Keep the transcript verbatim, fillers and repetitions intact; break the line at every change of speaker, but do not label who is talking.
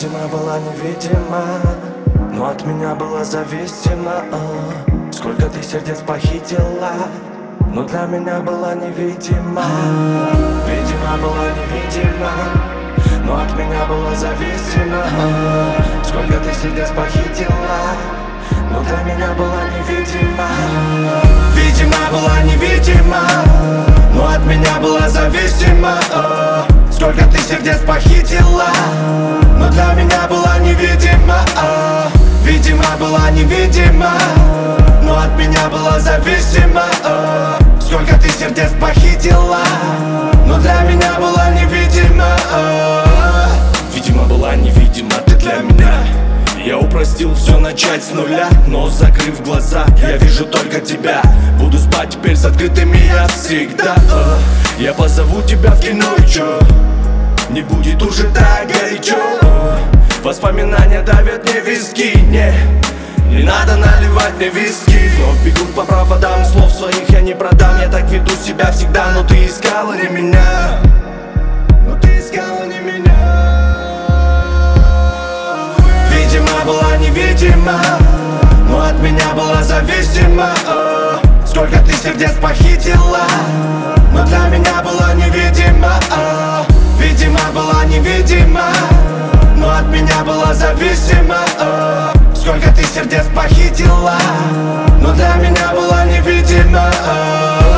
Видимо, была невидима, но от меня была зависима. а. Сколько ты сердец похитила, но для меня была невидима. Видимо, была невидима, но от меня была зависима. а. Сколько ты сердец похитила, но для меня была невидима. Видимо, была невидима, но от меня была зависима. а. Сколько ты сердец похитила, но для меня была невидима. а. Видимо, была невидима, но от меня была зависима. а. Сколько ты сердец похитила, но для меня была невидима. а. Видимо, была невидима ты для меня. Я упростил все начать с нуля, но закрыв глаза, я вижу только тебя. Буду спать теперь с открытыми я всегда. а. Я позову тебя в кино и чё? Не будет уже так горячо. а. Воспоминания давят мне виски. Не, не надо наливать мне виски. Но бегут по проводам, слов своих я не продам. Я так веду себя всегда, но ты искала не меня. Но ты искала не меня. Видимо, была невидима, но от меня была зависима. а. Сколько ты сердец похитила, но для меня была невидима. а. Видимо, была невидима, но от меня была зависима. а. Сколько ты сердец похитила, но для меня была невидима. а.